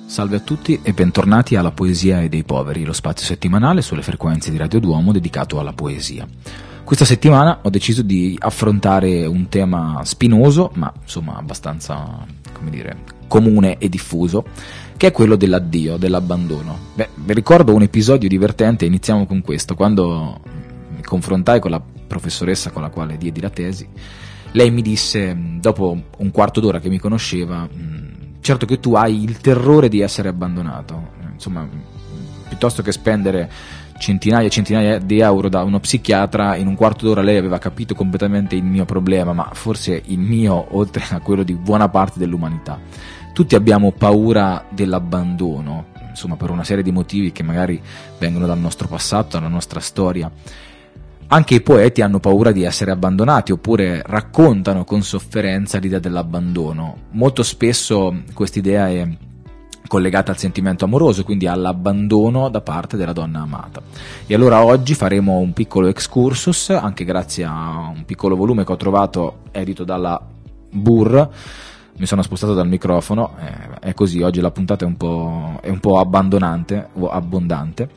Salve a tutti e bentornati alla Poesia e dei Poveri, lo spazio settimanale sulle frequenze di Radio Duomo dedicato alla poesia. Questa settimana ho deciso di affrontare un tema spinoso, ma insomma abbastanza, comune e diffuso, che è quello dell'addio, dell'abbandono. Vi ricordo un episodio divertente, iniziamo con questo. Quando mi confrontai con la professoressa con la quale diedi la tesi, lei mi disse, dopo un quarto d'ora che mi conosceva: certo che tu hai il terrore di essere abbandonato. Insomma, piuttosto che spendere centinaia e centinaia di euro da uno psichiatra, in un quarto d'ora lei aveva capito completamente il mio problema, ma forse il mio oltre a quello di buona parte dell'umanità. Tutti abbiamo paura dell'abbandono, insomma, per una serie di motivi che magari vengono dal nostro passato, dalla nostra storia. Anche i poeti hanno paura di essere abbandonati, oppure raccontano con sofferenza l'idea dell'abbandono. Molto spesso quest'idea è collegata al sentimento amoroso, quindi all'abbandono da parte della donna amata. E allora oggi faremo un piccolo excursus, anche grazie a un piccolo volume che ho trovato edito dalla Burr. Mi sono spostato dal microfono, è così, oggi la puntata è un po' abbandonante o abbondante,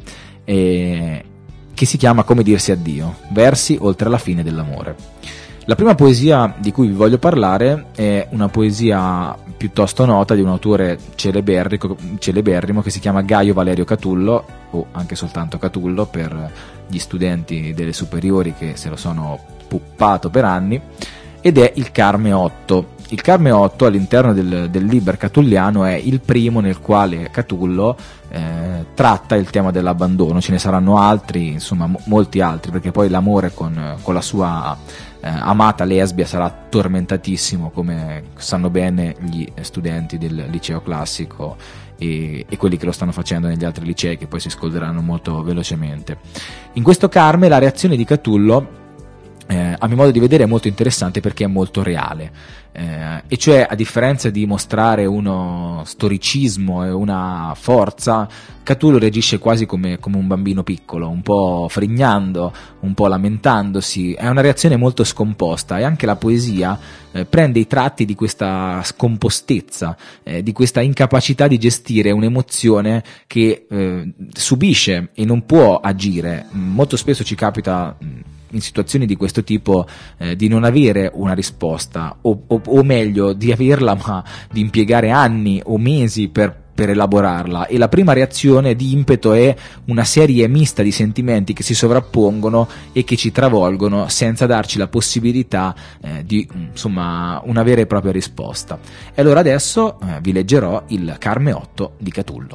che si chiama Come dirsi addio, versi oltre la fine dell'amore. La prima poesia di cui vi voglio parlare è una poesia piuttosto nota di un autore celeberrimo che si chiama Gaio Valerio Catullo, o anche soltanto Catullo per gli studenti delle superiori che se lo sono puppato per anni, ed è il Carme 8. Il Carme 8 all'interno del Liber Catulliano è il primo nel quale Catullo tratta il tema dell'abbandono. Ce ne saranno altri, insomma molti altri, perché poi l'amore con la sua amata lesbia sarà tormentatissimo, come sanno bene gli studenti del liceo classico e quelli che lo stanno facendo negli altri licei, che poi si scolderanno molto velocemente. In questo Carme la reazione di Catullo, a mio modo di vedere, è molto interessante perché è molto reale, e cioè, a differenza di mostrare uno storicismo e una forza, Catullo reagisce quasi come un bambino piccolo, un po' frignando, un po' lamentandosi. È una reazione molto scomposta, e anche la poesia prende i tratti di questa scompostezza, di questa incapacità di gestire un'emozione che subisce e non può agire. Molto spesso ci capita in situazioni di questo tipo di non avere una risposta, o meglio di averla ma di impiegare anni o mesi per elaborarla, e la prima reazione di impeto è una serie mista di sentimenti che si sovrappongono e che ci travolgono senza darci la possibilità di una vera e propria risposta. E allora adesso vi leggerò il Carme 8 di Catullo.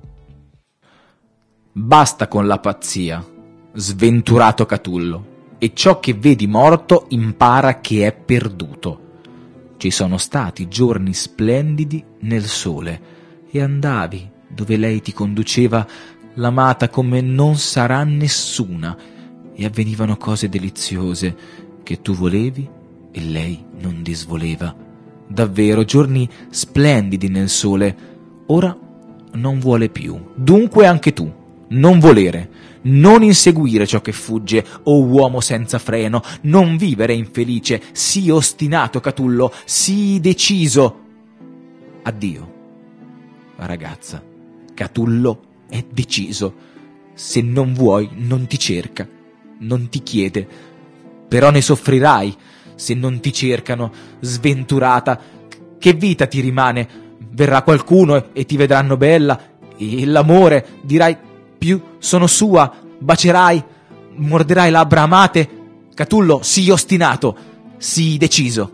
Basta con la pazzia, sventurato Catullo, e ciò che vedi morto impara che è perduto. Ci sono stati giorni splendidi nel sole, e andavi dove lei ti conduceva, l'amata come non sarà nessuna, e avvenivano cose deliziose che tu volevi e lei non disvoleva. Davvero giorni splendidi nel sole. Ora non vuole più, dunque anche tu non volere, non inseguire ciò che fugge, o uomo senza freno, non vivere infelice, sii ostinato Catullo, sii deciso. Addio, ragazza, Catullo è deciso. Se non vuoi non ti cerca, non ti chiede, però ne soffrirai se non ti cercano, sventurata. Che vita ti rimane? Verrà qualcuno e ti vedranno bella, e l'amore dirai: più sono sua, bacerai, morderai labbra amate. Catullo, sii ostinato, sii deciso.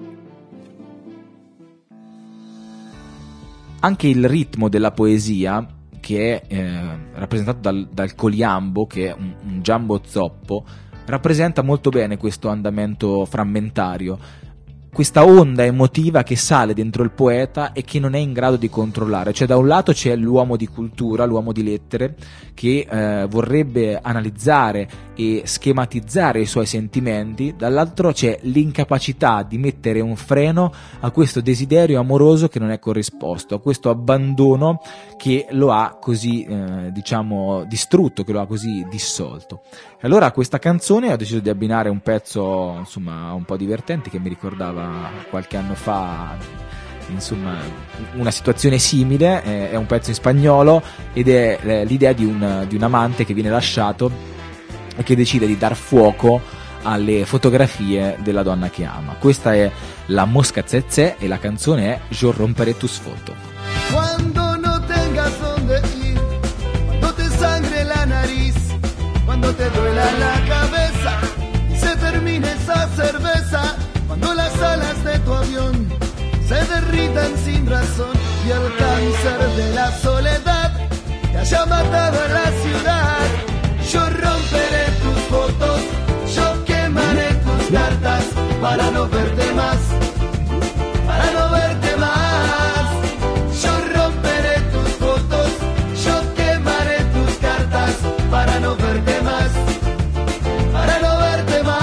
Anche il ritmo della poesia, che è rappresentato dal coliambo, che è un giambo zoppo, rappresenta molto bene questo andamento frammentario, questa onda emotiva che sale dentro il poeta e che non è in grado di controllare. Cioè, da un lato c'è l'uomo di cultura, l'uomo di lettere, che vorrebbe analizzare e schematizzare i suoi sentimenti, dall'altro c'è l'incapacità di mettere un freno a questo desiderio amoroso che non è corrisposto, a questo abbandono che lo ha così distrutto, che lo ha così dissolto. E allora a questa canzone ho deciso di abbinare un pezzo un po' divertente che mi ricordava qualche anno fa insomma una situazione simile, è un pezzo in spagnolo ed è l'idea di un amante che viene lasciato e che decide di dar fuoco alle fotografie della donna che ama. Questa è la Mosca Tsetse e la canzone è Yo romperé tus fotos. Cuando no tengas donde ir, cuando te sangre la nariz, cuando te duela la cabeza y se termine esa cerveza, cuando las alas de tu avión se derritan sin razón y el cáncer de la soledad te haya matado a la ciudad, yo romperé tus fotos, yo quemaré tus cartas para no verte más, para no verte más. Yo romperé tus fotos, yo quemaré tus cartas para no verte más, para no verte más.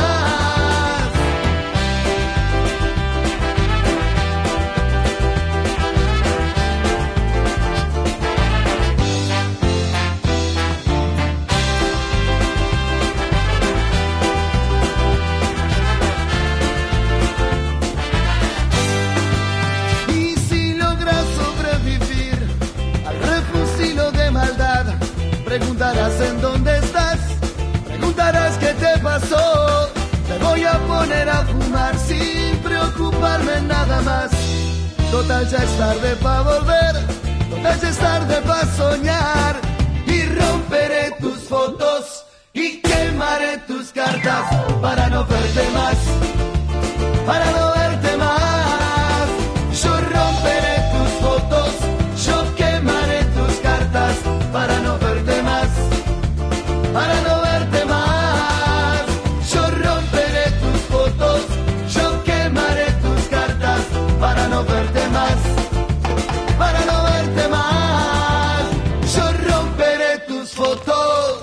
Preguntarás en dónde estás, preguntarás qué te pasó. Te voy a poner a fumar sin preocuparme nada más. Total ya es tarde pa' volver, total ya es tarde pa' soñar. Y romperé tus fotos y quemaré tus cartas para no verte más, para no verte más. Yo romperé tus fotos, yo quemaré tus cartas para no verte más, para no verte más. Yo romperé tus fotos, yo quemaré tus cartas para no verte más, para no verte más. Yo romperé tus fotos.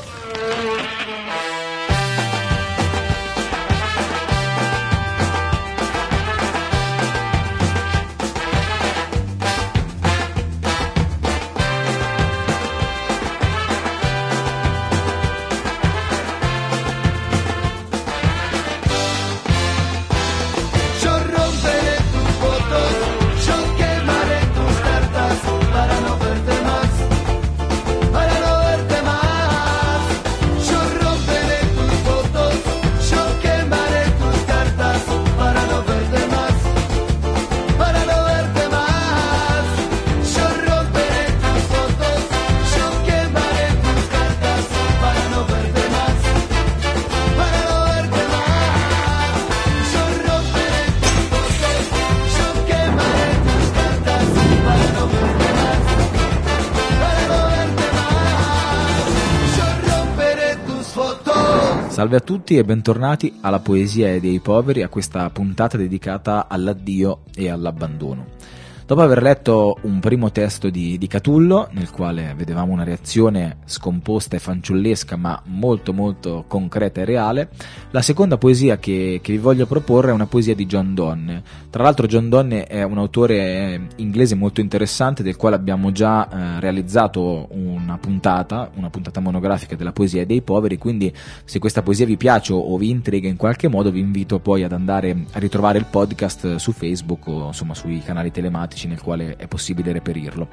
Salve a tutti e bentornati alla Poesia dei Poveri, a questa puntata dedicata all'addio e all'abbandono. Dopo aver letto un primo testo di Catullo, nel quale vedevamo una reazione scomposta e fanciullesca ma molto molto concreta e reale, la seconda poesia che vi voglio proporre è una poesia di John Donne. Tra l'altro John Donne è un autore inglese molto interessante, del quale abbiamo già realizzato una puntata monografica della Poesia dei Poveri, quindi se questa poesia vi piace o vi intriga in qualche modo vi invito poi ad andare a ritrovare il podcast su Facebook o insomma sui canali telematici nel quale è possibile reperirlo.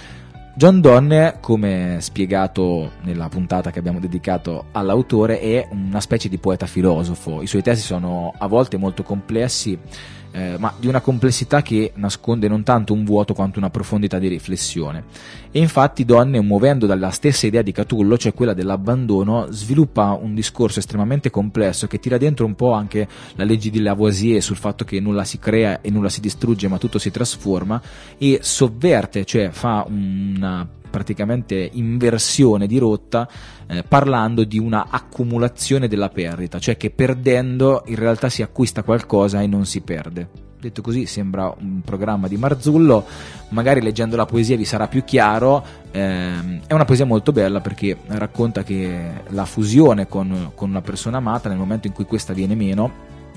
John Donne, come spiegato nella puntata che abbiamo dedicato all'autore, è una specie di poeta filosofo. I suoi testi sono a volte molto complessi, ma di una complessità che nasconde non tanto un vuoto quanto una profondità di riflessione. E infatti Donne, muovendo dalla stessa idea di Catullo, cioè quella dell'abbandono, sviluppa un discorso estremamente complesso che tira dentro un po' anche la legge di Lavoisier sul fatto che nulla si crea e nulla si distrugge ma tutto si trasforma, e sovverte, cioè fa una praticamente inversione di rotta, parlando di una accumulazione della perdita, cioè che perdendo in realtà si acquista qualcosa e non si perde. Detto così sembra un programma di Marzullo, magari leggendo la poesia vi sarà più chiaro. È una poesia molto bella perché racconta che la fusione con una persona amata, nel momento in cui questa viene meno,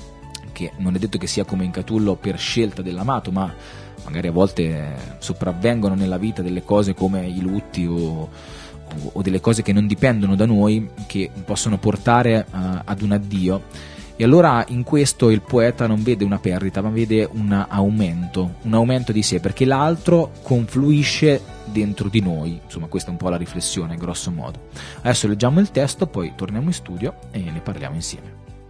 che non è detto che sia come in Catullo per scelta dell'amato, ma magari a volte sopravvengono nella vita delle cose come i lutti o delle cose che non dipendono da noi, che possono portare ad un addio. E allora in questo il poeta non vede una perdita, ma vede un aumento di sé, perché l'altro confluisce dentro di noi. Insomma, questa è un po' la riflessione, grosso modo. Adesso leggiamo il testo, poi torniamo in studio e ne parliamo insieme.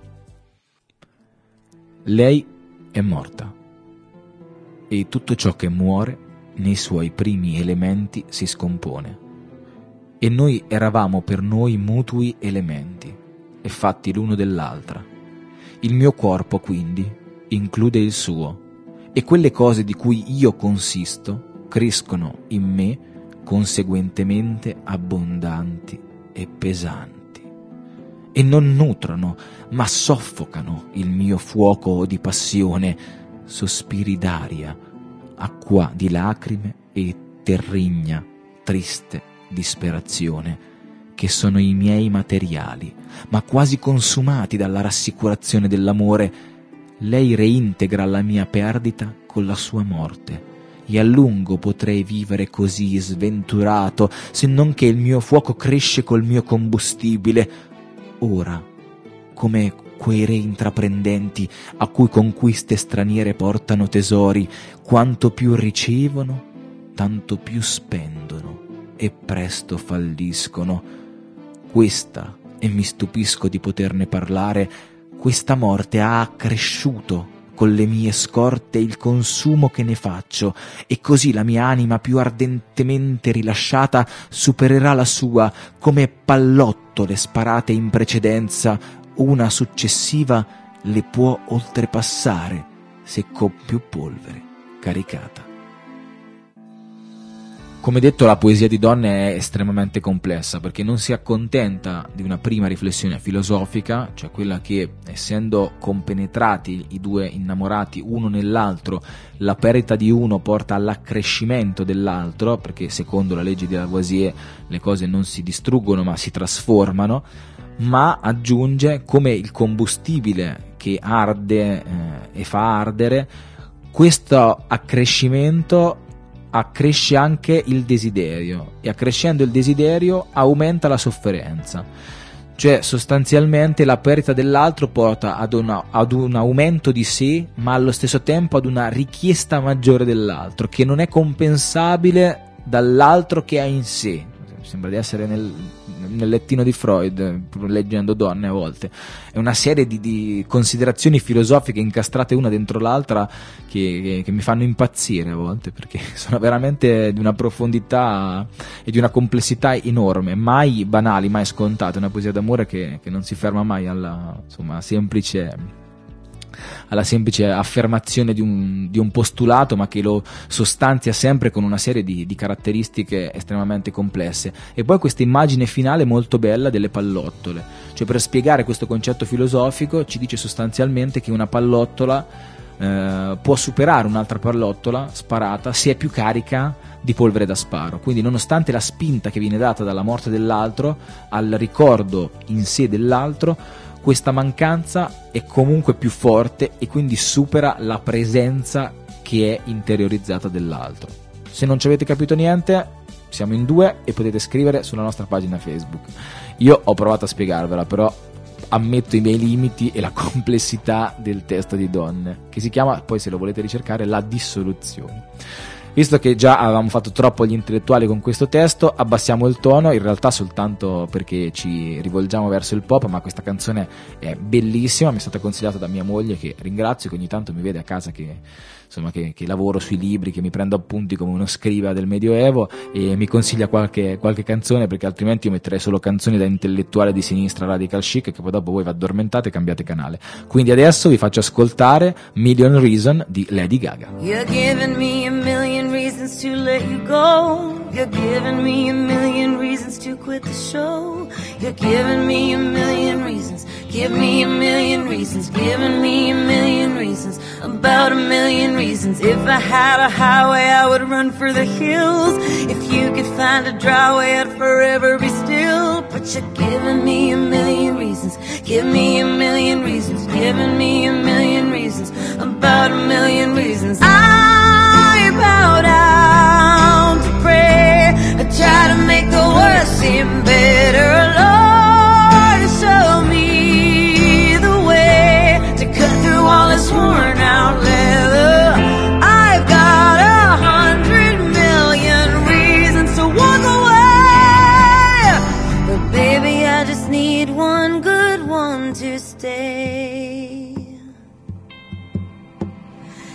Lei è morta, e tutto ciò che muore nei suoi primi elementi si scompone, e noi eravamo per noi mutui elementi, e fatti l'uno dell'altra. Il mio corpo, quindi, include il suo, e quelle cose di cui io consisto crescono in me conseguentemente abbondanti e pesanti, e non nutrono, ma soffocano il mio fuoco di passione, sospiri d'aria, acqua di lacrime e terrigna, triste disperazione, che sono i miei materiali, ma quasi consumati dalla rassicurazione dell'amore. Lei reintegra la mia perdita con la sua morte, e a lungo potrei vivere così sventurato, se non che il mio fuoco cresce col mio combustibile. Ora, come quei re intraprendenti a cui conquiste straniere portano tesori, quanto più ricevono, tanto più spendono e presto falliscono. Questa, e mi stupisco di poterne parlare, questa morte ha accresciuto con le mie scorte il consumo che ne faccio, e così la mia anima più ardentemente rilasciata supererà la sua, come pallottole sparate in precedenza, una successiva le può oltrepassare se con più polvere caricata. Come detto, la poesia di Donne è estremamente complessa, perché non si accontenta di una prima riflessione filosofica, cioè quella che, essendo compenetrati i due innamorati uno nell'altro, la perdita di uno porta all'accrescimento dell'altro, perché secondo la legge di Lavoisier le cose non si distruggono ma si trasformano, ma aggiunge come il combustibile che arde e fa ardere, questo accrescimento accresce anche il desiderio, e accrescendo il desiderio aumenta la sofferenza. Cioè sostanzialmente la perdita dell'altro porta ad un aumento di sé, ma allo stesso tempo ad una richiesta maggiore dell'altro, che non è compensabile dall'altro che ha in sé. Sembra di essere nel lettino di Freud, leggendo Donne a volte. È una serie di considerazioni filosofiche incastrate una dentro l'altra che mi fanno impazzire a volte, perché sono veramente di una profondità e di una complessità enorme, mai banali, mai scontate. Una poesia d'amore che non si ferma mai alla semplice affermazione di un postulato, ma che lo sostanzia sempre con una serie di caratteristiche estremamente complesse. E poi questa immagine finale molto bella delle pallottole, cioè per spiegare questo concetto filosofico ci dice sostanzialmente che una pallottola può superare un'altra pallottola sparata se è più carica di polvere da sparo. Quindi nonostante la spinta che viene data dalla morte dell'altro al ricordo in sé dell'altro, questa mancanza è comunque più forte e quindi supera la presenza che è interiorizzata dell'altro. Se non ci avete capito niente, siamo in 2 e potete scrivere sulla nostra pagina Facebook. Io ho provato a spiegarvela, però ammetto i miei limiti e la complessità del testo di Donne, che si chiama, poi se lo volete ricercare, La dissoluzione. Visto che già avevamo fatto troppo gli intellettuali con questo testo, abbassiamo il tono, in realtà soltanto perché ci rivolgiamo verso il pop, ma questa canzone è bellissima, mi è stata consigliata da mia moglie, che ringrazio, che ogni tanto mi vede a casa che lavoro sui libri, che mi prendo appunti come uno scriva del Medioevo, e mi consiglia qualche canzone, perché altrimenti io metterei solo canzoni da intellettuale di sinistra radical chic, che poi dopo voi vi addormentate e cambiate canale. Quindi adesso vi faccio ascoltare Million Reason di Lady Gaga. You're giving me a million reasons to let you go. You're giving me a million reasons to quit the show. You're giving me a million reasons. Give me a million reasons. Giving me a million reasons. About a million reasons. If I had a highway, I would run for the hills. If you could find a dry way, I'd forever be still. But you're giving me a million reasons. Give me a million reasons. Giving me a million reasons. About a million reasons. I bow down to pray. I try to make the worst seem better. Lord, show me the way.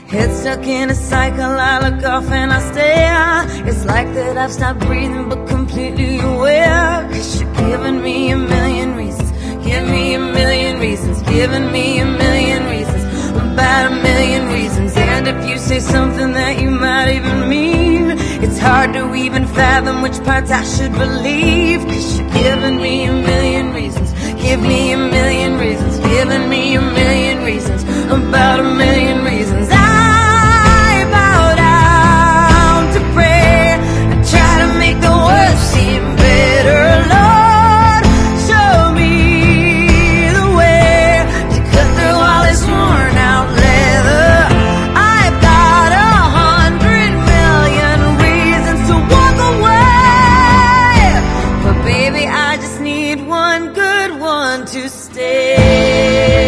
Head stuck in a cycle, I look off and I stare. It's like that I've stopped breathing but completely aware. 'Cause you're giving me a million reasons. Give me a million reasons. Giving me a million reasons. About a million reasons. And if you say something that you might even mean, it's hard to even fathom which parts I should believe. 'Cause you're giving me a million reasons. Give me a million reasons. Giving me a million reasons. About a million reasons. I bow down to pray and try to make the world seem better. Lord, show me the way to cut through all this worn out leather. I've got 100 million reasons to walk away, but baby, I just need one good one to stay.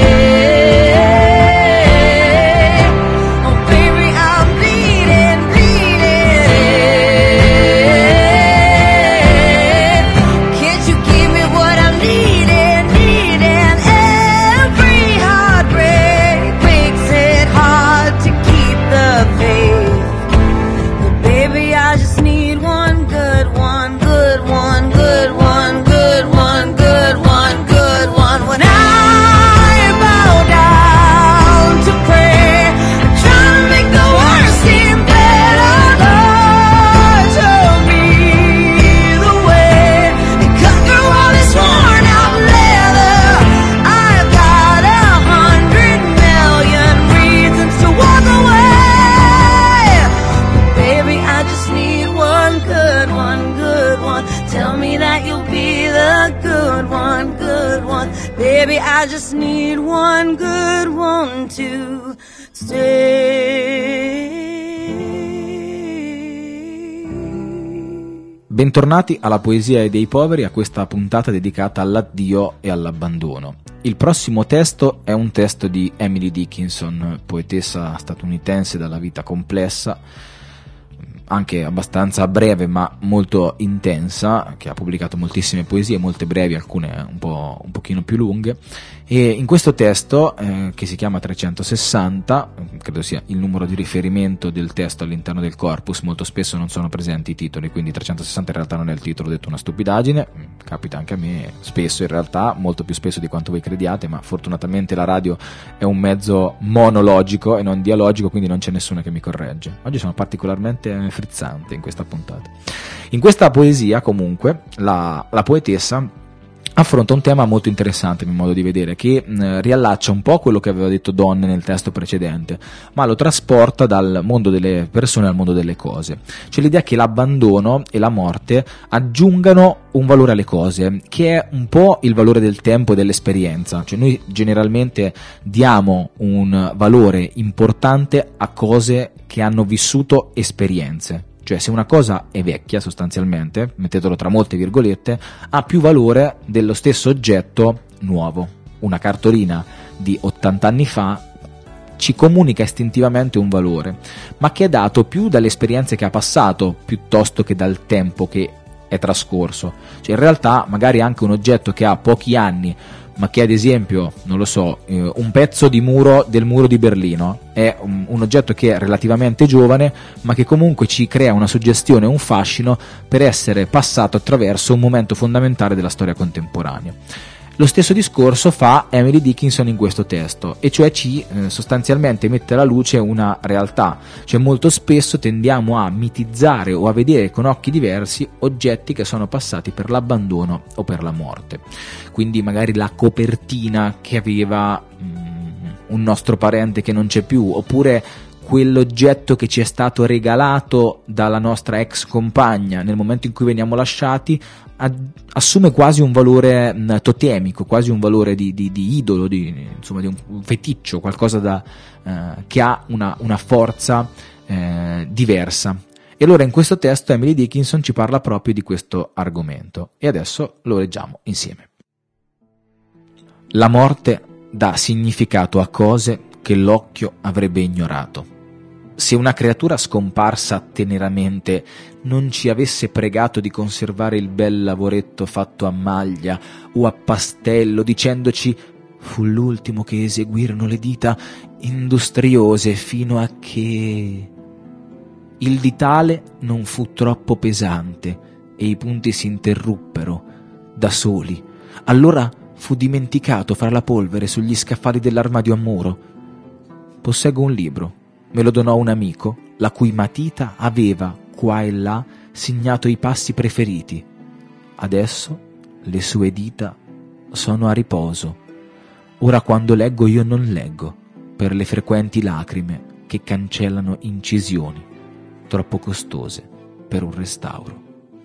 Baby, I just need one good one to stay. Bentornati alla Poesia dei poveri, a questa puntata dedicata all'addio e all'abbandono. Il prossimo testo è un testo di Emily Dickinson, poetessa statunitense dalla vita complessa, anche abbastanza breve ma molto intensa, che ha pubblicato moltissime poesie, molte brevi, alcune un pochino più lunghe, e in questo testo che si chiama 360, credo sia il numero di riferimento del testo all'interno del corpus, molto spesso non sono presenti i titoli, quindi 360 in realtà non è il titolo, ho detto una stupidaggine, capita anche a me spesso in realtà, molto più spesso di quanto voi crediate, ma fortunatamente la radio è un mezzo monologico e non dialogico, quindi non c'è nessuno che mi corregge. Oggi sono particolarmente frizzante in questa puntata. In questa poesia comunque la poetessa affronta un tema molto interessante, a mio modo di vedere, che riallaccia un po' quello che aveva detto Donne nel testo precedente, ma lo trasporta dal mondo delle persone al mondo delle cose. C'è l'idea che l'abbandono e la morte aggiungano un valore alle cose, che è un po' il valore del tempo e dell'esperienza. Cioè noi generalmente diamo un valore importante a cose che hanno vissuto esperienze. Cioè se una cosa è vecchia sostanzialmente, mettetelo tra molte virgolette, ha più valore dello stesso oggetto nuovo. Una cartolina di 80 anni fa ci comunica istintivamente un valore, ma che è dato più dalle esperienze che ha passato piuttosto che dal tempo che è trascorso. Cioè in realtà magari anche un oggetto che ha pochi anni, ma che ad esempio, non lo so, un pezzo di muro del muro di Berlino è un oggetto che è relativamente giovane, ma che comunque ci crea una suggestione, un fascino per essere passato attraverso un momento fondamentale della storia contemporanea. Lo stesso discorso fa Emily Dickinson in questo testo, e cioè ci sostanzialmente mette alla luce una realtà. Cioè molto spesso tendiamo a mitizzare o a vedere con occhi diversi oggetti che sono passati per l'abbandono o per la morte. Quindi magari la copertina che aveva un nostro parente che non c'è più, oppure quell'oggetto che ci è stato regalato dalla nostra ex compagna nel momento in cui veniamo lasciati, assume quasi un valore totemico, quasi un valore di idolo, insomma di un feticcio, qualcosa che ha una forza diversa. E allora in questo testo Emily Dickinson ci parla proprio di questo argomento, e adesso lo leggiamo insieme. La morte dà significato a cose che l'occhio avrebbe ignorato. Se una creatura scomparsa teneramente non ci avesse pregato di conservare il bel lavoretto fatto a maglia o a pastello, dicendoci «fu l'ultimo che eseguirono le dita industriose fino a che il ditale non fu troppo pesante e i punti si interruppero da soli. Allora fu dimenticato fra la polvere sugli scaffali dell'armadio a muro. Posseggo un libro, me lo donò un amico, la cui matita aveva qua e là segnato i passi preferiti. Adesso le sue dita sono a riposo. Ora quando leggo io non leggo per le frequenti lacrime che cancellano incisioni troppo costose per un restauro.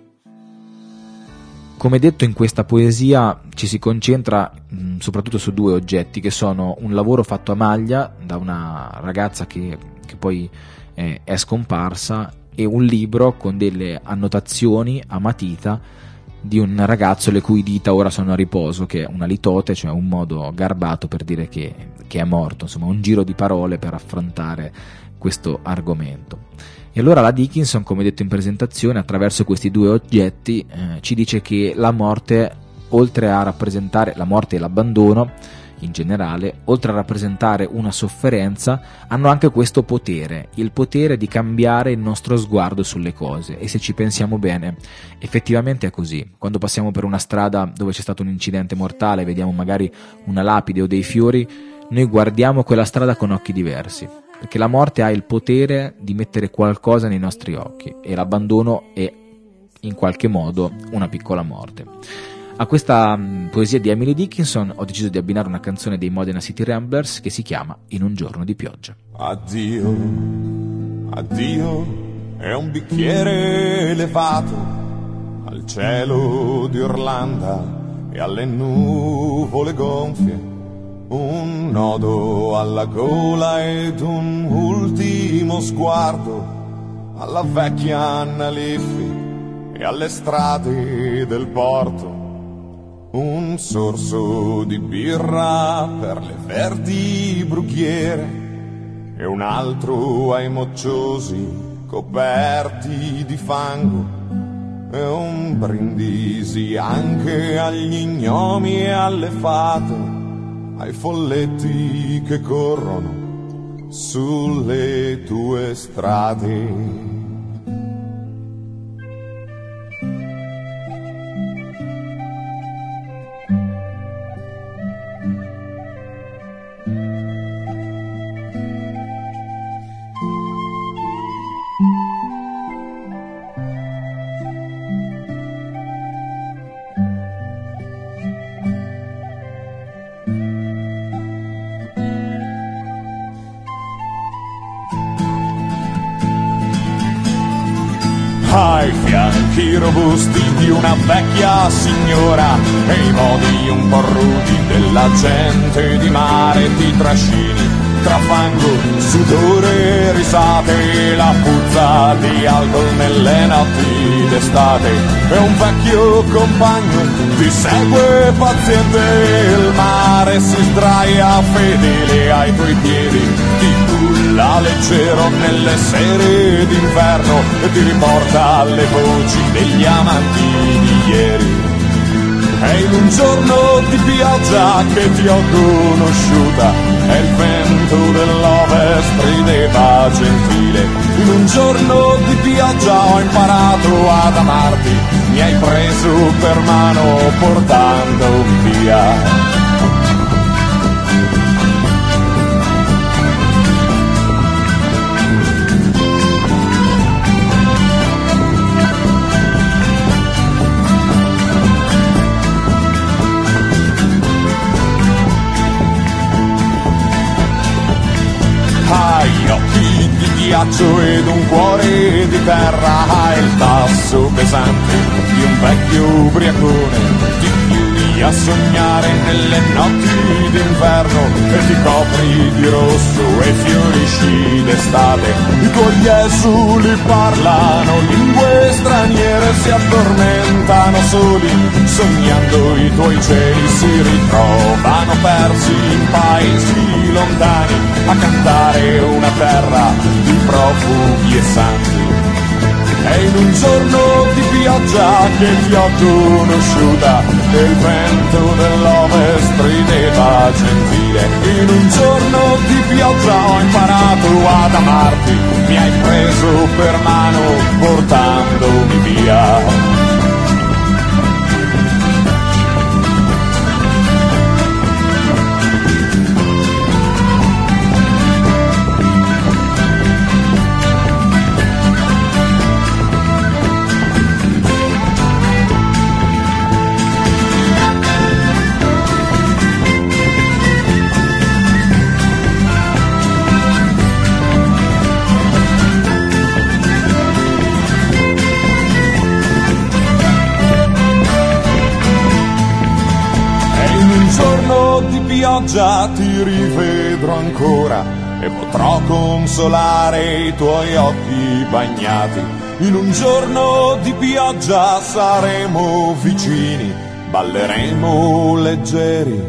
Come detto, in questa poesia ci si concentra soprattutto su due oggetti, che sono un lavoro fatto a maglia da una ragazza che poi è scomparsa, e un libro con delle annotazioni a matita di un ragazzo le cui dita ora sono a riposo, che è una litote, cioè un modo garbato per dire che è morto, insomma un giro di parole per affrontare questo argomento. E allora la Dickinson, come detto in presentazione, attraverso questi due oggetti ci dice che la morte, oltre a rappresentare la morte e l'abbandono in generale, oltre a rappresentare una sofferenza, hanno anche questo potere, il potere di cambiare il nostro sguardo sulle cose. E se ci pensiamo bene, effettivamente è così. Quando passiamo per una strada dove c'è stato un incidente mortale, vediamo magari una lapide o dei fiori, noi guardiamo quella strada con occhi diversi, perché la morte ha il potere di mettere qualcosa nei nostri occhi, e l'abbandono è in qualche modo una piccola morte. A questa poesia di Emily Dickinson ho deciso di abbinare una canzone dei Modena City Ramblers che si chiama In un giorno di pioggia. Addio, addio, è un bicchiere elevato al cielo di Orlando e alle nuvole gonfie, un nodo alla gola ed un ultimo sguardo alla vecchia Anna Leffi e alle strade del porto, un sorso di birra per le verdi brughiere e un altro ai mocciosi coperti di fango e un brindisi anche agli gnomi e alle fate, ai folletti che corrono sulle tue strade. Ai fianchi robusti di una vecchia signora e i modi un po' rudi della gente di mare ti trascini tra fango, sudore, risate, la puzza di alcol nelle notti d'estate e un vecchio compagno ti segue paziente, il mare si sdraia fedele ai tuoi piedi, ti culla leggero nelle sere d'inverno e ti riporta alle voci degli amanti di ieri. È in un giorno di pioggia che ti ho conosciuta e il vento dell'ovest rideva gentile. In un giorno di pioggia ho imparato ad amarti, mi hai preso per mano portandomi via. Hai occhi di ghiaccio ed un cuore di terra, hai il passo pesante di un vecchio ubriacone, ti chiudi a sognare nelle notti d'inverno e ti copri di rosso e fiorisci d'estate. I tuoi esuli parlano lingue straniere, si addormentano soli, sognando i tuoi cieli si ritrovano persi in paesi lontani a cantare una terra di profughi e santi. E in un giorno di pioggia che ti ho conosciuta, e il vento dell'ovest rideva gentile. In un giorno di pioggia ho imparato ad amarti, mi hai preso per mano portandomi via. Pioggia ti rivedrò ancora e potrò consolare i tuoi occhi bagnati. In un giorno di pioggia saremo vicini, balleremo leggeri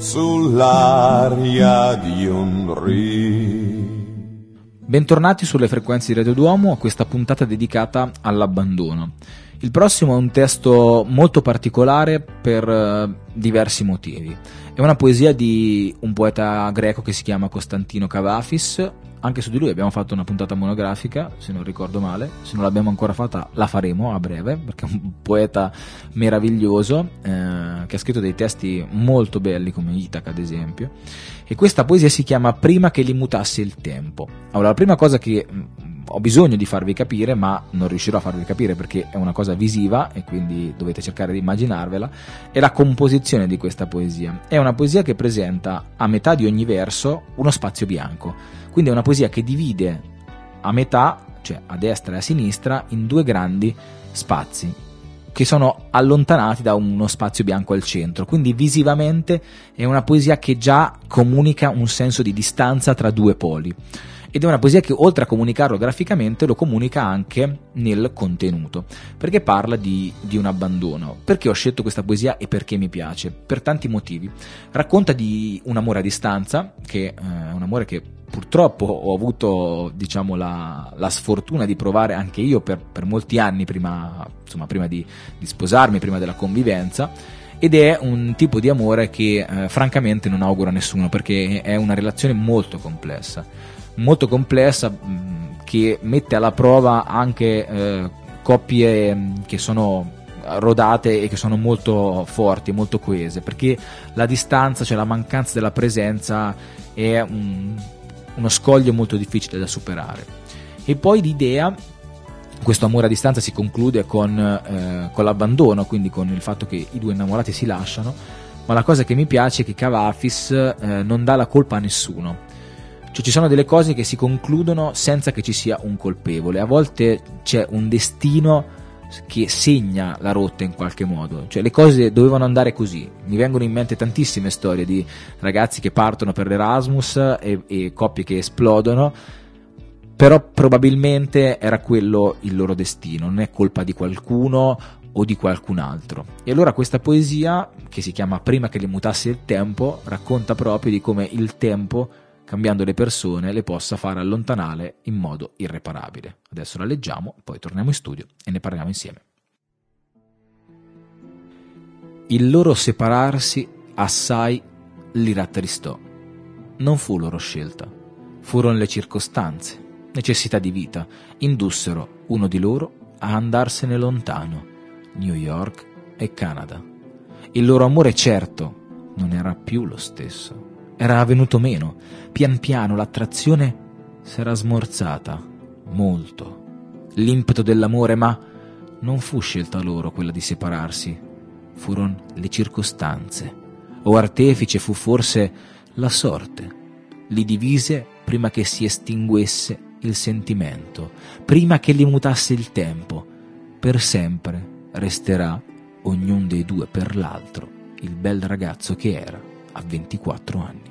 sull'aria di un rio. Bentornati sulle frequenze di Radio Duomo a questa puntata dedicata all'abbandono. Il prossimo è un testo molto particolare per diversi motivi. È una poesia di un poeta greco che si chiama Costantino Kavafis. Anche su di lui abbiamo fatto una puntata monografica, se non ricordo male. Se non l'abbiamo ancora fatta, la faremo a breve, perché è un poeta meraviglioso che ha scritto dei testi molto belli, come Itaca ad esempio. E questa poesia si chiama Prima che li mutasse il tempo. Allora, la prima cosa che ho bisogno di farvi capire, ma non riuscirò a farvi capire perché è una cosa visiva e quindi dovete cercare di immaginarvela, è la composizione di questa poesia. È una poesia che presenta a metà di ogni verso uno spazio bianco, quindi è una poesia che divide a metà, cioè a destra e a sinistra, in due grandi spazi che sono allontanati da uno spazio bianco al centro, quindi visivamente è una poesia che già comunica un senso di distanza tra due poli. Ed è una poesia che, oltre a comunicarlo graficamente, lo comunica anche nel contenuto, perché parla di un abbandono. Perché ho scelto questa poesia e perché mi piace? Per tanti motivi. Racconta di un amore a distanza, che è un amore che purtroppo ho avuto, diciamo, la sfortuna di provare anche io per molti anni prima di sposarmi, prima della convivenza. Ed è un tipo di amore che francamente non auguro a nessuno, perché è una relazione molto complessa, che mette alla prova anche coppie che sono rodate e che sono molto forti, molto coese, perché la distanza, cioè la mancanza della presenza, è uno scoglio molto difficile da superare. E poi l'idea, questo amore a distanza si conclude con l'abbandono, quindi con il fatto che i due innamorati si lasciano, ma la cosa che mi piace è che Kavafis non dà la colpa a nessuno. Cioè, ci sono delle cose che si concludono senza che ci sia un colpevole. A volte c'è un destino che segna la rotta in qualche modo. Cioè, le cose dovevano andare così. Mi vengono in mente tantissime storie di ragazzi che partono per l'Erasmus e coppie che esplodono, però probabilmente era quello il loro destino, non è colpa di qualcuno o di qualcun altro. E allora questa poesia, che si chiama Prima che li mutasse il tempo, racconta proprio di come il tempo, cambiando le persone, le possa far allontanare in modo irreparabile. Adesso la leggiamo, poi torniamo in studio e ne parliamo insieme. Il loro separarsi assai li rattristò. Non fu loro scelta, furono le circostanze, necessità di vita, indussero uno di loro a andarsene lontano, New York e Canada. Il loro amore, certo, non era più lo stesso. Era venuto meno, pian piano l'attrazione s'era smorzata, molto. L'impeto dell'amore, ma non fu scelta loro quella di separarsi, furono le circostanze. O artefice fu forse la sorte, li divise prima che si estinguesse il sentimento, prima che li mutasse il tempo. Per sempre resterà ognun dei due per l'altro il bel ragazzo che era a 24 anni.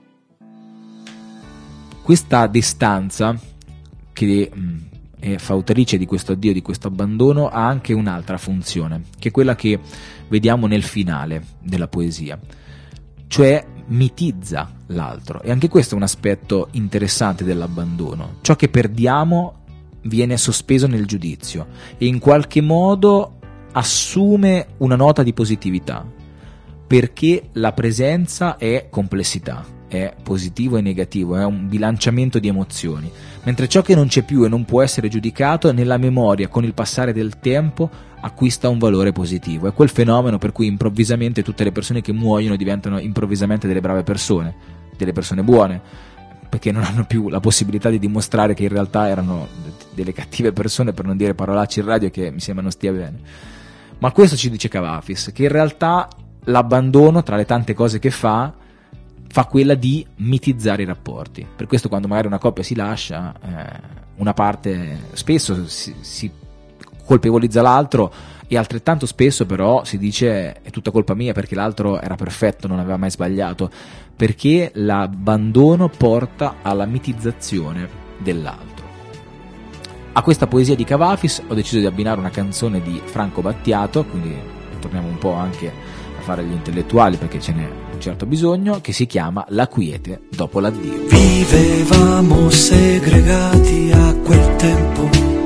Questa distanza, che è fautrice di questo addio, di questo abbandono, ha anche un'altra funzione, che è quella che vediamo nel finale della poesia, cioè mitizza l'altro. E anche questo è un aspetto interessante dell'abbandono. Ciò che perdiamo viene sospeso nel giudizio e in qualche modo assume una nota di positività, perché la presenza è complessità, è positivo e negativo, è un bilanciamento di emozioni, mentre ciò che non c'è più e non può essere giudicato nella memoria con il passare del tempo acquista un valore positivo. È quel fenomeno per cui improvvisamente tutte le persone che muoiono diventano improvvisamente delle brave persone, delle persone buone, perché non hanno più la possibilità di dimostrare che in realtà erano delle cattive persone, per non dire parolacce in radio che mi sembra non stia bene. Ma questo ci dice Kavafis, che in realtà l'abbandono, tra le tante cose che fa quella di mitizzare i rapporti. Per questo quando magari una coppia si lascia, una parte spesso si colpevolizza l'altro, e altrettanto spesso però si dice è tutta colpa mia perché l'altro era perfetto, non aveva mai sbagliato, perché l'abbandono porta alla mitizzazione dell'altro. A questa poesia di Kavafis ho deciso di abbinare una canzone di Franco Battiato, quindi torniamo un po' anche a fare gli intellettuali perché ce n'è un certo bisogno, che si chiama La quiete dopo l'addio. Vivevamo segregati a quel tempo,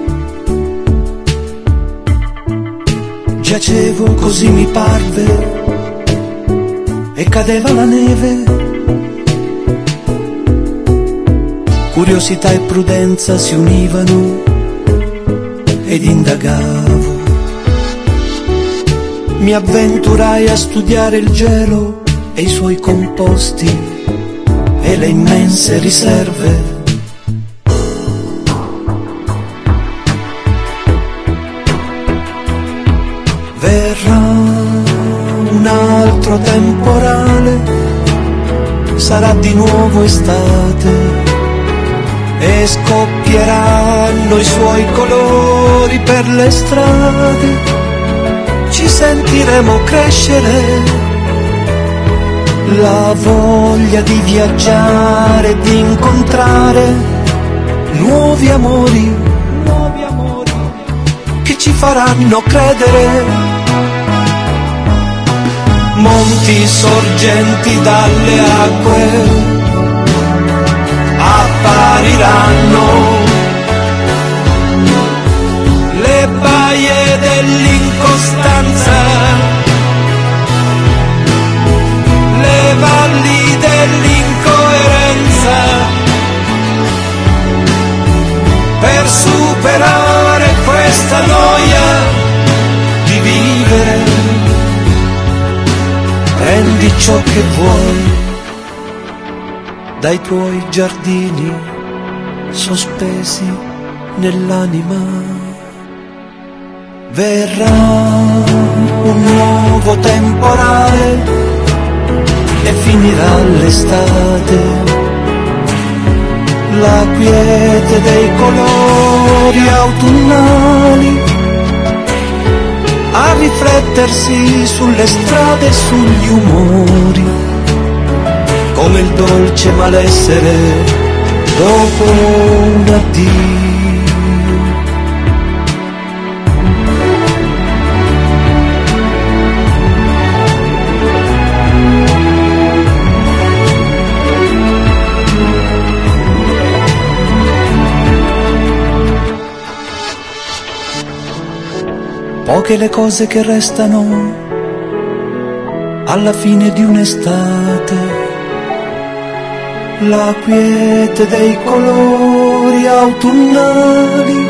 giacevo così mi parve e cadeva la neve, curiosità e prudenza si univano ed indagavo. Mi avventurai a studiare il gelo e i suoi composti e le immense riserve. Verrà un altro temporale, sarà di nuovo estate e scoppieranno i suoi colori per le strade. Ci sentiremo crescere, la voglia di viaggiare, di incontrare nuovi amori che ci faranno credere. Monti sorgenti dalle acque appariranno, le baie dell'incostanza, le valli dell'incoerenza, per superare questa noia di vivere. Prendi ciò che vuoi dai tuoi giardini sospesi nell'anima. Verrà un nuovo temporale e finirà l'estate, la quiete dei colori autunnali a riflettersi sulle strade e sugli umori, come il dolce malessere dopo un addio. Poche le cose che restano alla fine di un'estate, la quiete dei colori autunnali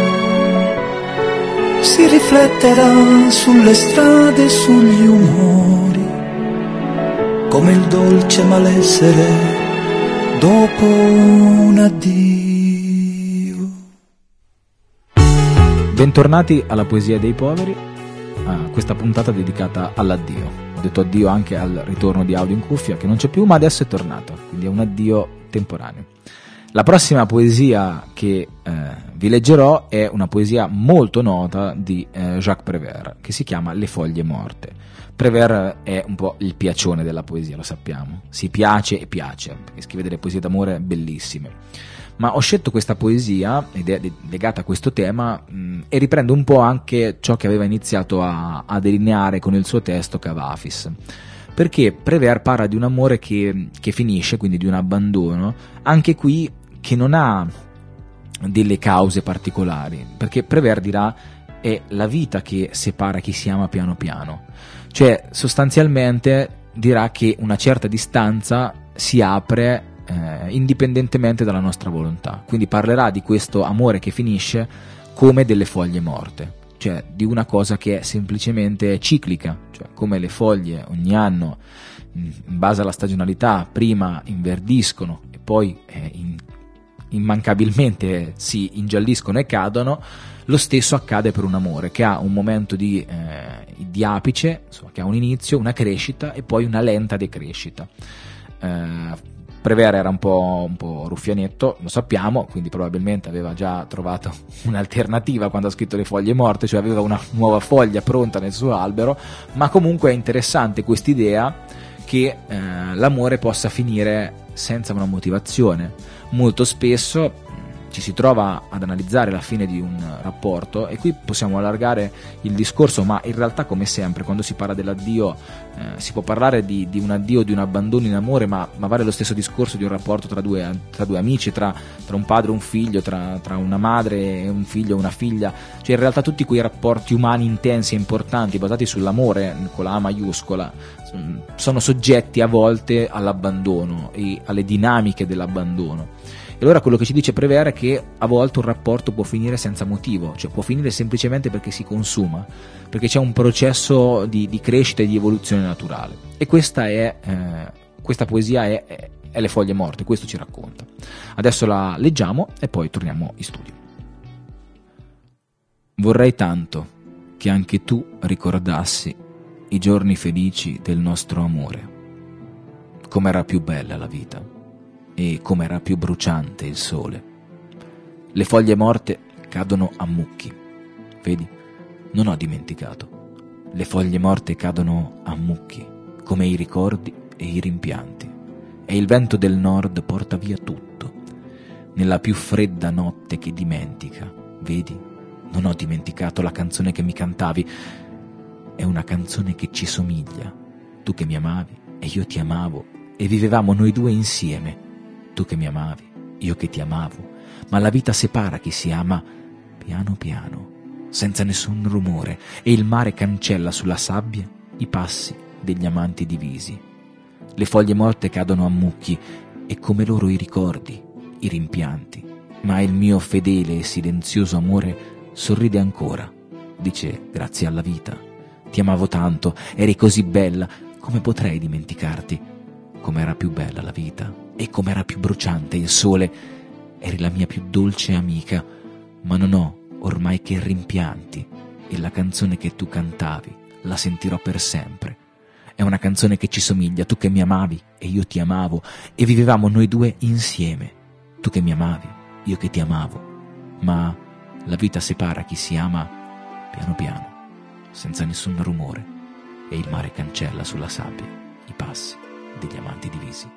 si rifletterà sulle strade e sugli umori, come il dolce malessere dopo un addio. Bentornati alla Poesia dei Poveri, questa puntata dedicata all'addio. Ho detto addio anche al ritorno di Audio in cuffia, che non c'è più, ma adesso è tornato, quindi è un addio temporaneo. La prossima poesia che vi leggerò è una poesia molto nota di Jacques Prévert, che si chiama Le foglie morte. Prévert è un po' il piacione della poesia, lo sappiamo, si piace e piace, perché scrive delle poesie d'amore bellissime. Ma ho scelto questa poesia, ed è legata a questo tema, e riprende un po' anche ciò che aveva iniziato a delineare con il suo testo Kavafis, perché Prévert parla di un amore che finisce, quindi di un abbandono, anche qui che non ha delle cause particolari, perché Prévert dirà è la vita che separa chi si ama piano piano. Cioè, sostanzialmente dirà che una certa distanza si apre indipendentemente dalla nostra volontà. Quindi parlerà di questo amore che finisce come delle foglie morte, cioè di una cosa che è semplicemente ciclica, cioè come le foglie ogni anno in base alla stagionalità prima inverdiscono e poi immancabilmente si ingialliscono e cadono. Lo stesso accade per un amore che ha un momento di apice, insomma, che ha un inizio, una crescita e poi una lenta decrescita. Prévert era un po' ruffianetto, lo sappiamo, quindi probabilmente aveva già trovato un'alternativa quando ha scritto Le foglie morte, cioè aveva una nuova foglia pronta nel suo albero, ma comunque è interessante quest'idea che l'amore possa finire senza una motivazione. Molto spesso ci si trova ad analizzare la fine di un rapporto, e qui possiamo allargare il discorso, ma in realtà, come sempre, quando si parla dell'addio si può parlare di un addio, di un abbandono in amore, ma vale lo stesso discorso di un rapporto tra due amici, tra un padre e un figlio, tra una madre e un figlio o una figlia. Cioè in realtà tutti quei rapporti umani intensi e importanti basati sull'amore con la A maiuscola sono soggetti a volte all'abbandono e alle dinamiche dell'abbandono. E allora quello che ci dice Prévert è che a volte un rapporto può finire senza motivo, cioè può finire semplicemente perché si consuma, perché c'è un processo di crescita e di evoluzione naturale. E questa poesia è Le foglie morte, questo ci racconta. Adesso la leggiamo e poi torniamo in studio. Vorrei tanto che anche tu ricordassi i giorni felici del nostro amore, com'era più bella la vita e com'era più bruciante il sole. Le foglie morte cadono a mucchi, vedi? Non ho dimenticato. Le foglie morte cadono a mucchi, come i ricordi e i rimpianti, e il vento del nord porta via tutto. Nella più fredda notte che dimentica, vedi? Non ho dimenticato la canzone che mi cantavi. È una canzone che ci somiglia. Tu che mi amavi e io ti amavo, e vivevamo noi due insieme. Tu che mi amavi, io che ti amavo, ma la vita separa chi si ama piano piano, senza nessun rumore, e il mare cancella sulla sabbia i passi degli amanti divisi. Le foglie morte cadono a mucchi, e come loro i ricordi, i rimpianti, ma il mio fedele e silenzioso amore sorride ancora, dice grazie alla vita. Ti amavo tanto, eri così bella, come potrei dimenticarti? Com'era più bella la vita e com'era più bruciante il sole. Eri la mia più dolce amica, ma non ho ormai che rimpianti, e la canzone che tu cantavi la sentirò per sempre. È una canzone che ci somiglia. Tu che mi amavi e io ti amavo, e vivevamo noi due insieme. Tu che mi amavi, io che ti amavo, ma la vita separa chi si ama piano piano, senza nessun rumore, e il mare cancella sulla sabbia i passi degli amanti divisi.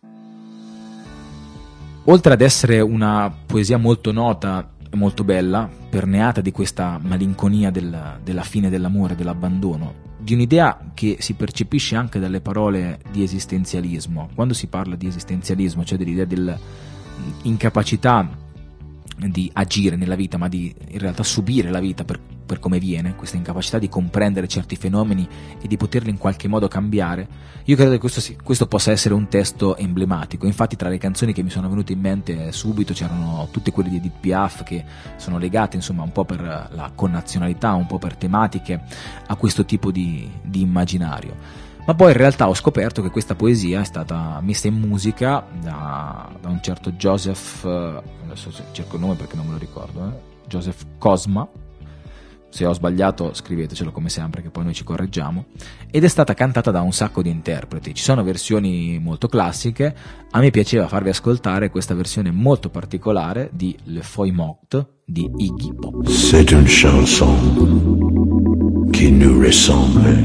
Oltre ad essere una poesia molto nota e molto bella, permeata di questa malinconia della fine dell'amore, dell'abbandono, di un'idea che si percepisce anche dalle parole di esistenzialismo. Quando si parla di esistenzialismo, cioè dell'idea dell'incapacità di agire nella vita, ma di in realtà subire la vita per come viene, questa incapacità di comprendere certi fenomeni e di poterli in qualche modo cambiare, io credo che questo possa essere un testo emblematico. Infatti tra le canzoni che mi sono venute in mente subito c'erano tutte quelle di Edith Piaf, che sono legate insomma un po' per la connazionalità, un po' per tematiche a questo tipo di immaginario. Ma poi in realtà ho scoperto che questa poesia è stata messa in musica da un certo Joseph, adesso cerco il nome perché non me lo ricordo, Joseph Cosma. Se ho sbagliato scrivetecelo come sempre, che poi noi ci correggiamo, ed è stata cantata da un sacco di interpreti. Ci sono versioni molto classiche, a me piaceva farvi ascoltare questa versione molto particolare di Le Feuilles Mortes di Iggy Pop. C'est une chanson qui nous ressemble.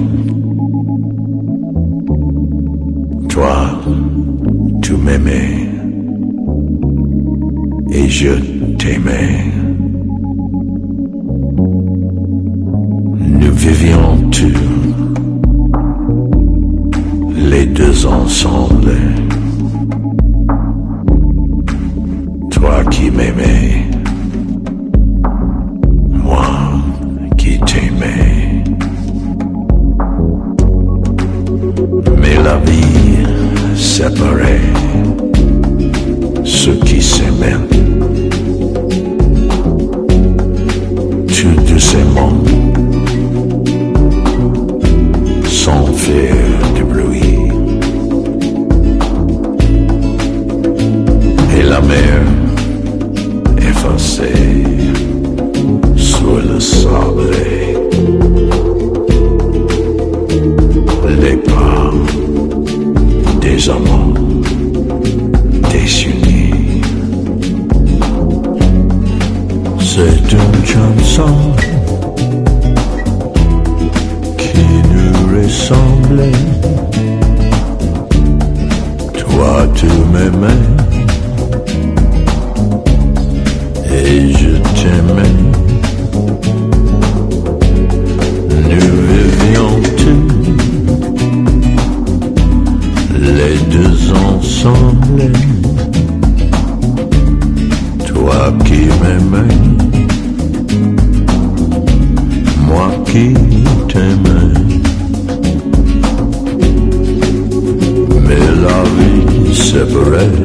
Toi, tu m'aimais et je t'aimais. Nous vivions tous les deux ensemble. Toi qui m'aimais, moi qui ces mots sans faire de bruit. Et la mer effacée sur le sable, les pas des amants désunis. C'est une chanson qui nous ressemblait. Toi tu m'aimais et je t'aimais. Nous vivions tous les deux ensemble. Toi qui m'aimais, moi qui t'aimais. Mais la vie séparait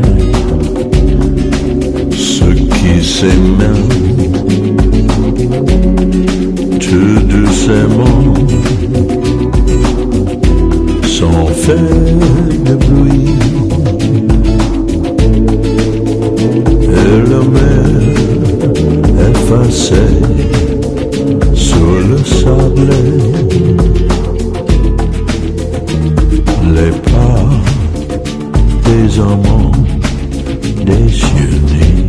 ceux qui s'aimaient tout doucement, sans faire de bruit. Et la mer effacée sur le sable, les pas des amants désunis.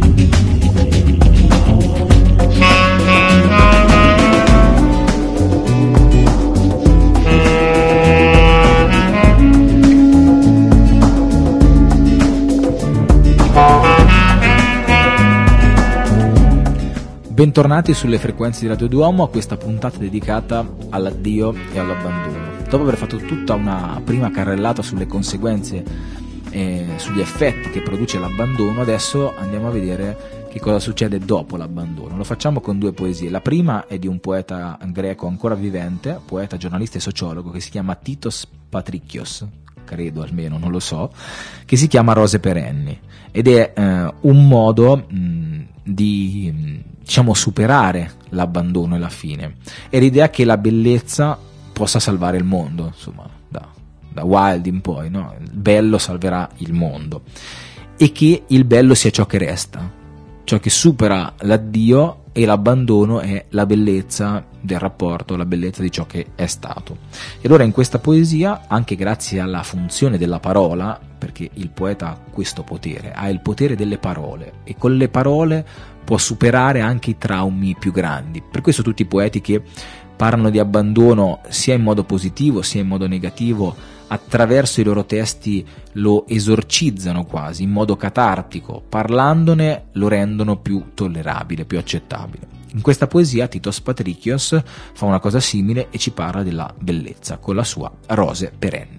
Bentornati sulle frequenze di Radio Duomo a questa puntata dedicata all'addio e all'abbandono. Dopo aver fatto tutta una prima carrellata sulle conseguenze e sugli effetti che produce l'abbandono, adesso andiamo a vedere che cosa succede dopo l'abbandono. Lo facciamo con due poesie. La prima è di un poeta greco ancora vivente, poeta, giornalista e sociologo, che si chiama Titos Patrikios, credo almeno, non lo so, che si chiama Rose perenni, ed è un modo di superare l'abbandono e la fine, e l'idea che la bellezza possa salvare il mondo, insomma, da Wilde in poi, no? Il bello salverà il mondo, e che il bello sia ciò che resta, ciò che supera l'addio, e l'abbandono è la bellezza del rapporto, la bellezza di ciò che è stato. E allora in questa poesia, anche grazie alla funzione della parola, perché il poeta ha questo potere, ha il potere delle parole, e con le parole può superare anche i traumi più grandi. Per questo tutti i poeti che parlano di abbandono sia in modo positivo sia in modo negativo, attraverso i loro testi lo esorcizzano quasi in modo catartico, parlandone lo rendono più tollerabile, più accettabile. In questa poesia Titos Patrikios fa una cosa simile e ci parla della bellezza con la sua Rose perenni.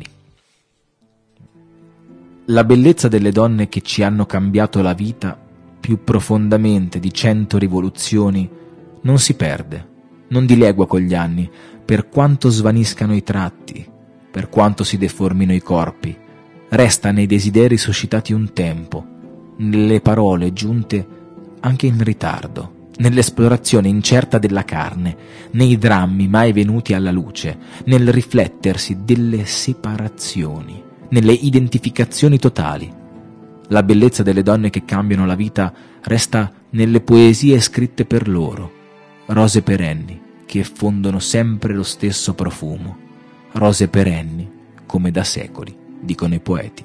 La bellezza delle donne che ci hanno cambiato la vita più profondamente di 100 rivoluzioni non si perde, non dilegua con gli anni, per quanto svaniscano i tratti, per quanto si deformino i corpi, resta nei desideri suscitati un tempo, nelle parole giunte anche in ritardo, nell'esplorazione incerta della carne, nei drammi mai venuti alla luce, nel riflettersi delle separazioni, nelle identificazioni totali. La bellezza delle donne che cambiano la vita resta nelle poesie scritte per loro, rose perenni che effondono sempre lo stesso profumo, rose perenni come da secoli, dicono i poeti.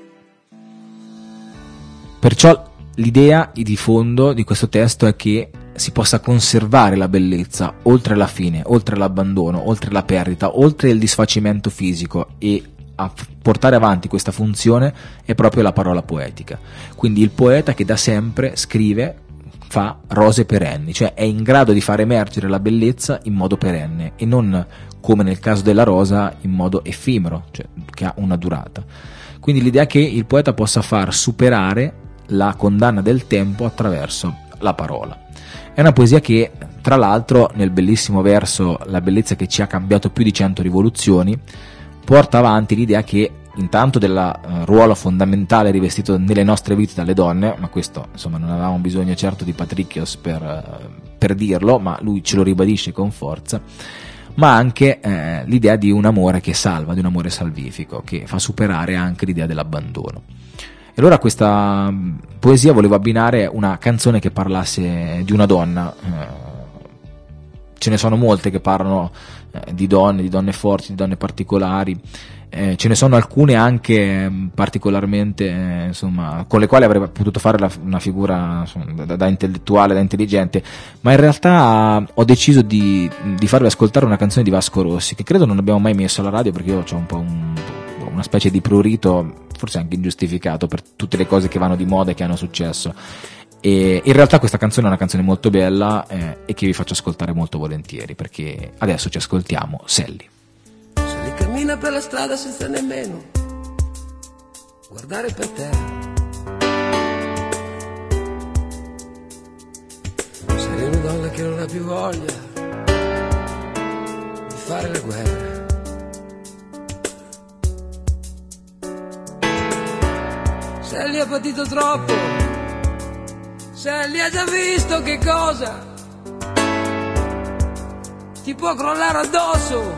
Perciò l'idea di fondo di questo testo è che si possa conservare la bellezza oltre la fine, oltre l'abbandono, oltre la perdita, oltre il disfacimento fisico, e a portare avanti questa funzione è proprio la parola poetica. Quindi il poeta che da sempre scrive fa rose perenni, cioè è in grado di far emergere la bellezza in modo perenne e non, come nel caso della rosa, in modo effimero, cioè che ha una durata. Quindi l'idea che il poeta possa far superare la condanna del tempo attraverso la parola. È una poesia che, tra l'altro, nel bellissimo verso "La bellezza che ci ha cambiato più di 100 rivoluzioni", porta avanti l'idea che intanto del ruolo fondamentale rivestito nelle nostre vite dalle donne, ma questo insomma non avevamo bisogno certo di Patrikios per per dirlo, ma lui ce lo ribadisce con forza, ma anche l'idea di un amore che salva, di un amore salvifico, che fa superare anche l'idea dell'abbandono. E allora questa poesia voleva abbinare una canzone che parlasse di una donna. Ce ne sono molte che parlano di donne forti, di donne particolari. Ce ne sono alcune anche particolarmente insomma, con le quali avrebbe potuto fare una figura insomma, da intellettuale, da intelligente, ma in realtà ho deciso di farvi ascoltare una canzone di Vasco Rossi, che credo non abbiamo mai messo alla radio, perché io ho un po' una specie di prurito, forse anche ingiustificato, per tutte le cose che vanno di moda e che hanno successo. E in realtà questa canzone è una canzone molto bella e che vi faccio ascoltare molto volentieri, perché adesso ci ascoltiamo Sally. Sally cammina per la strada senza nemmeno guardare per terra. Sally è una donna che non ha più voglia di fare la guerra. Sally ha patito troppo, Sally ha già visto che cosa ti può crollare addosso.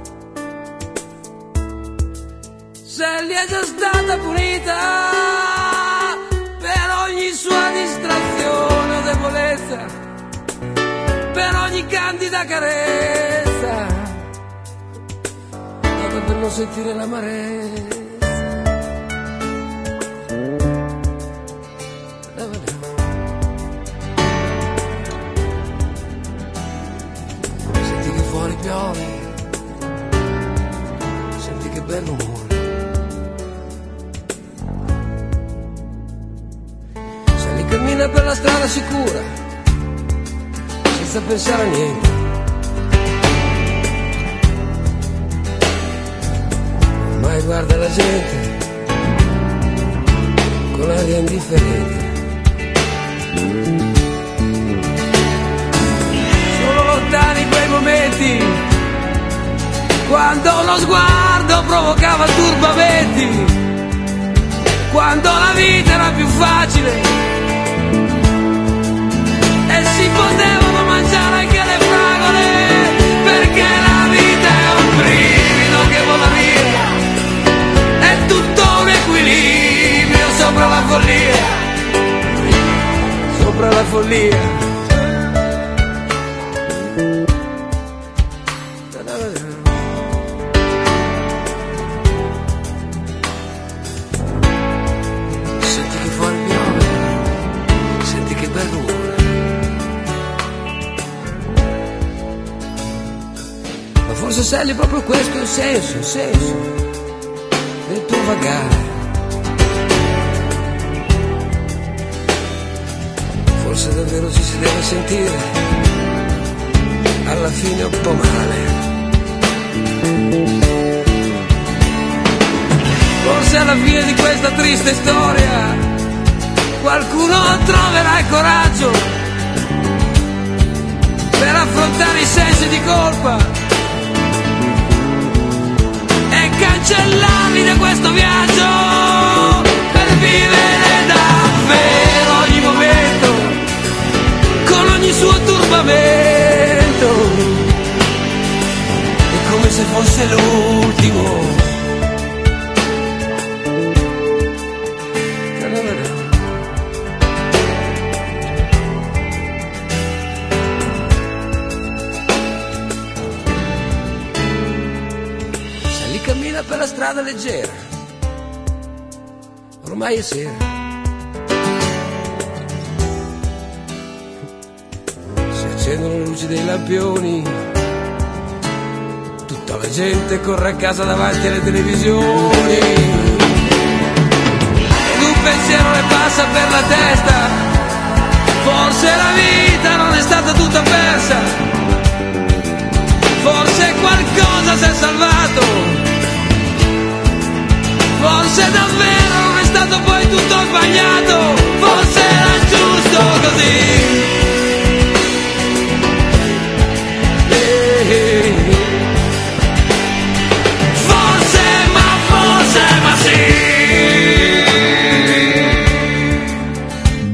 Sally è già stata punita per ogni sua distrazione o debolezza, per ogni candida carezza, data per non sentire l'amarezza. Senti che fuori piove, senti che bello umore. Sally cammina per la strada sicura, senza pensare a niente. Ormai guarda la gente con aria indifferente. Sono lontani quei momenti quando lo sguardo provocava turbamenti, quando la vita era più facile e si potevano mangiare anche le fragole, perché la vita è un brivido che vola via, è tutto un equilibrio sopra la follia, sopra la follia. Senti che fuori piove, senti che bel rumore. Ma forse Sally è proprio questo il senso del tuo vagare. Forse davvero ci si deve sentire alla fine un po' male. Forse alla fine di questa triste storia qualcuno troverà il coraggio per affrontare i sensi di colpa e cancellarli da questo viaggio, per vivere davvero ogni momento con ogni suo turbamento, è come se fosse l'ultimo. Sally cammina per la strada leggera, ormai è sera. Si accendono le luci dei lampioni, tutta la gente corre a casa davanti alle televisioni, ed un pensiero le passa per la testa: forse la vita non è stata tutta persa, forse qualcosa si è salvato, forse davvero non è stato poi tutto sbagliato, forse era giusto così.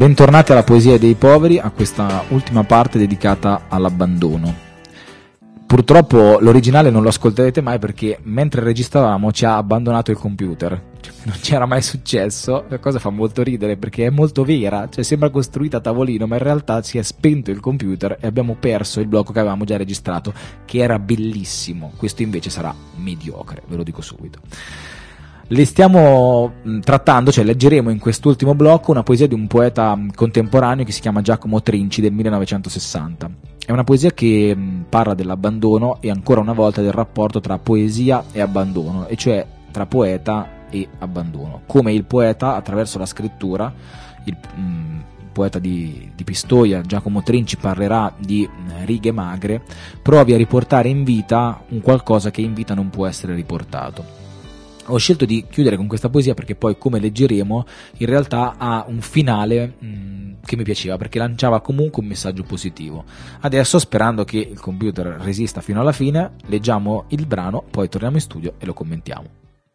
Bentornati alla Poesia dei Poveri, a questa ultima parte dedicata all'abbandono. Purtroppo l'originale non lo ascolterete mai perché mentre registravamo ci ha abbandonato il computer. Non ci era mai successo, la cosa fa molto ridere perché è molto vera, cioè sembra costruita a tavolino, ma in realtà si è spento il computer e abbiamo perso il blocco che avevamo già registrato, che era bellissimo. Questo invece sarà mediocre, ve lo dico subito. Le stiamo trattando, cioè leggeremo in quest'ultimo blocco una poesia di un poeta contemporaneo che si chiama Giacomo Trinci del 1960. È una poesia che parla dell'abbandono e ancora una volta del rapporto tra poesia e abbandono, e cioè tra poeta e abbandono. Come il poeta attraverso la scrittura, il poeta di Pistoia, Giacomo Trinci, parlerà di righe magre, provi a riportare in vita un qualcosa che in vita non può essere riportato. Ho scelto di chiudere con questa poesia perché poi, come leggeremo, in realtà ha un finale che mi piaceva perché lanciava comunque un messaggio positivo. Adesso, sperando che il computer resista fino alla fine, leggiamo il brano, poi torniamo in studio e lo commentiamo.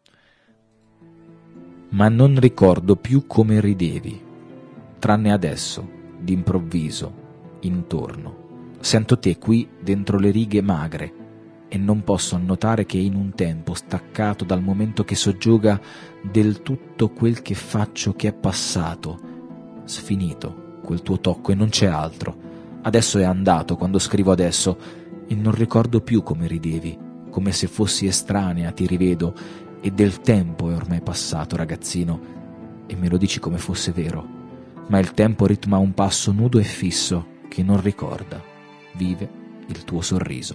Ma non ricordo più come ridevi, tranne adesso, d'improvviso, intorno. Sento te qui dentro le righe magre e non posso annotare che in un tempo staccato dal momento che soggioga del tutto quel che faccio che è passato, sfinito quel tuo tocco e non c'è altro. Adesso è andato quando scrivo adesso e non ricordo più come ridevi, come se fossi estranea ti rivedo e del tempo è ormai passato, ragazzino, e me lo dici come fosse vero, ma il tempo ritma un passo nudo e fisso che non ricorda, vive il tuo sorriso.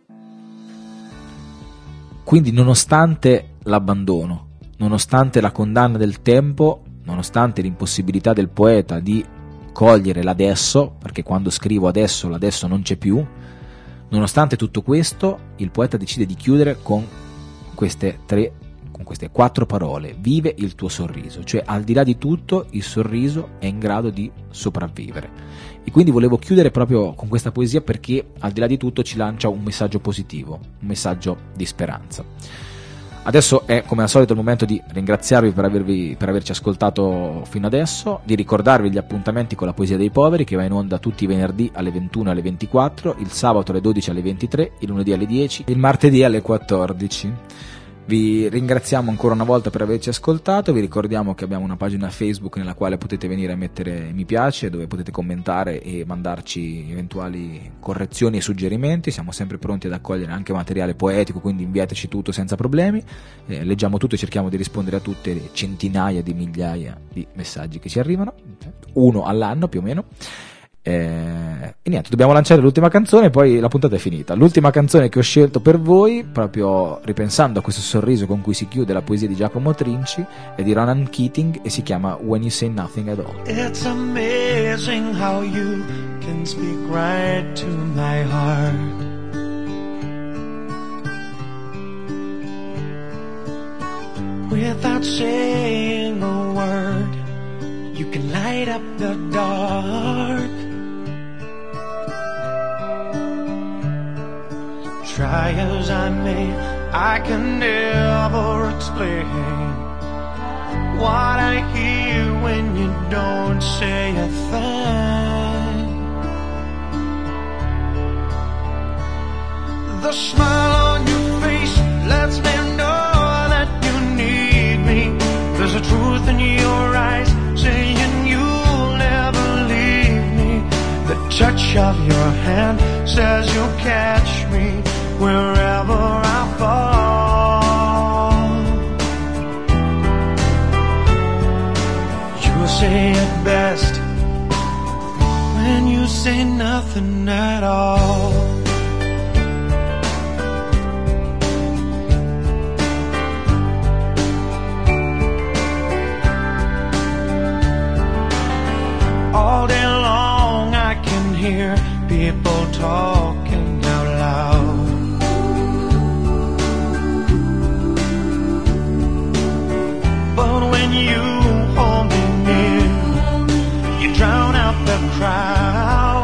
Quindi, nonostante l'abbandono, nonostante la condanna del tempo, nonostante l'impossibilità del poeta di cogliere l'adesso, perché quando scrivo adesso l'adesso non c'è più, nonostante tutto questo, il poeta decide di chiudere con queste 4 parole: vive il tuo sorriso, cioè al di là di tutto il sorriso è in grado di sopravvivere. E quindi volevo chiudere proprio con questa poesia perché al di là di tutto ci lancia un messaggio positivo, un messaggio di speranza. Adesso è come al solito il momento di ringraziarvi per averci ascoltato fino adesso, di ricordarvi gli appuntamenti con la Poesia dei Poveri che va in onda tutti i venerdì alle 21 e alle 24, il sabato alle 12 alle 23, il lunedì alle 10, il martedì alle 14. Vi ringraziamo ancora una volta per averci ascoltato, vi ricordiamo che abbiamo una pagina Facebook nella quale potete venire a mettere mi piace, dove potete commentare e mandarci eventuali correzioni e suggerimenti. Siamo sempre pronti ad accogliere anche materiale poetico, quindi inviateci tutto senza problemi, leggiamo tutto e cerchiamo di rispondere a tutte le centinaia di migliaia di messaggi che ci arrivano, uno all'anno più o meno. E niente, dobbiamo lanciare l'ultima canzone e poi la puntata è finita. L'ultima canzone che ho scelto per voi, proprio ripensando a questo sorriso con cui si chiude la poesia di Giacomo Trinci, è di Ronan Keating e si chiama When You Say Nothing at All. It's amazing how you can speak right to my heart. Without saying a word, you can light up the dark. Try as I may, I can never explain what I hear when you don't say a thing. The smile on your face lets me know that you need me. There's a truth in your eyes saying you'll never leave me. The touch of your hand says you'll catch me wherever I fall. You say it best when you say nothing at all. All day long I can hear people talking out loud. But when you hold me near, you drown out the crowd.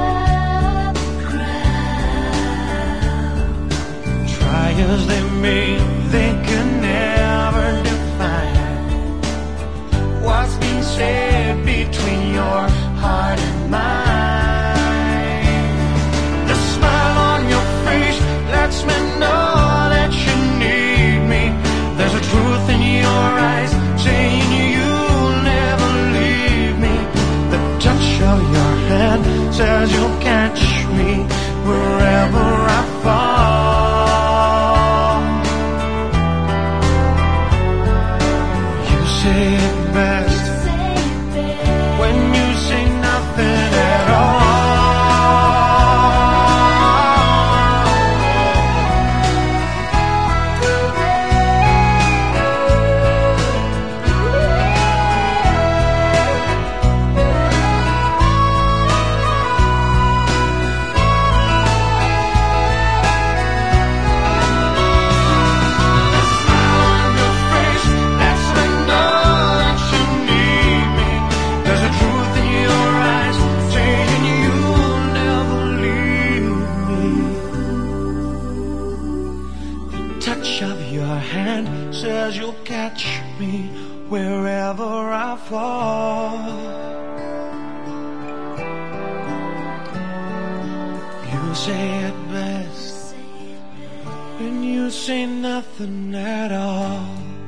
Try as they may, they can never define what's being said between your catch me wherever I fall. You say it best when you say nothing at all. Says you'll catch me wherever I fall. You say it best when you say nothing at all.